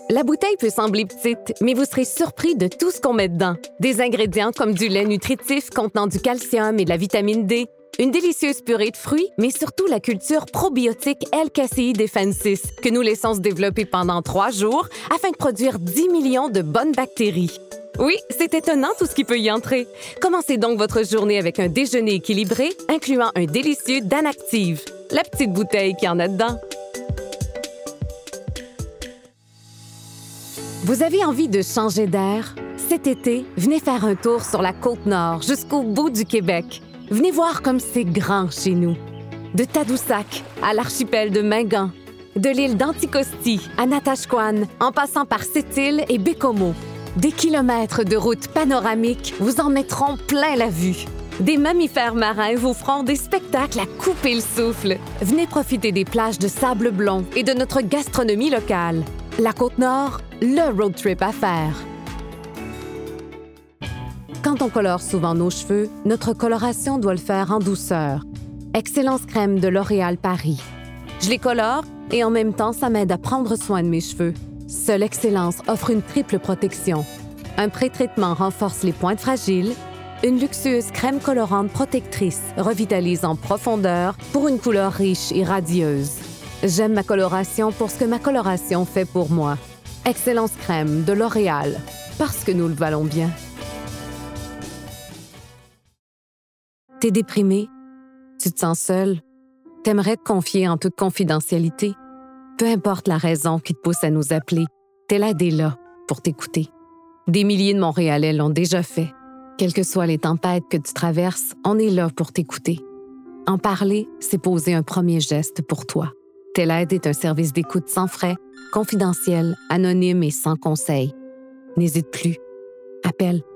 La bouteille peut sembler petite, mais vous serez surpris de tout ce qu'on met dedans. Des ingrédients comme du lait nutritif contenant du calcium et de la vitamine D, une délicieuse purée de fruits, mais surtout la culture probiotique L-Caséine défensis que nous laissons se développer pendant 3 jours afin de produire 10 millions de bonnes bactéries. Oui, c'est étonnant tout ce qui peut y entrer. Commencez donc votre journée avec un déjeuner équilibré, incluant un délicieux Danactive, la petite bouteille qu'il y en a dedans. Vous avez envie de changer d'air? Cet été, venez faire un tour sur la Côte-Nord jusqu'au bout du Québec. Venez voir comme c'est grand chez nous. De Tadoussac à l'archipel de Mingan, de l'île d'Anticosti à Natashquan, en passant par Sept-Îles et Bécomo. Des kilomètres de routes panoramiques vous en mettront plein la vue. Des mammifères marins vous feront des spectacles à couper le souffle. Venez profiter des plages de sable blond et de notre gastronomie locale. La Côte-Nord, le road trip à faire. Quand on colore souvent nos cheveux, notre coloration doit le faire en douceur. Excellence Crème de L'Oréal Paris. Je les colore et en même temps, ça m'aide à prendre soin de mes cheveux. Seule Excellence offre une triple protection. Un pré-traitement renforce les pointes fragiles. Une luxueuse crème colorante protectrice revitalise en profondeur pour une couleur riche et radieuse. J'aime ma coloration pour ce que ma coloration fait pour moi. Excellence Crème de L'Oréal, parce que nous le valons bien. T'es déprimé? Tu te sens seul? T'aimerais te confier en toute confidentialité? Peu importe la raison qui te pousse à nous appeler, TELAIDE est là pour t'écouter. Des milliers de Montréalais l'ont déjà fait. Quelles que soient les tempêtes que tu traverses, on est là pour t'écouter. En parler, c'est poser un premier geste pour toi. TELAIDE est un service d'écoute sans frais, confidentiel, anonyme et sans conseil. N'hésite plus. Appelle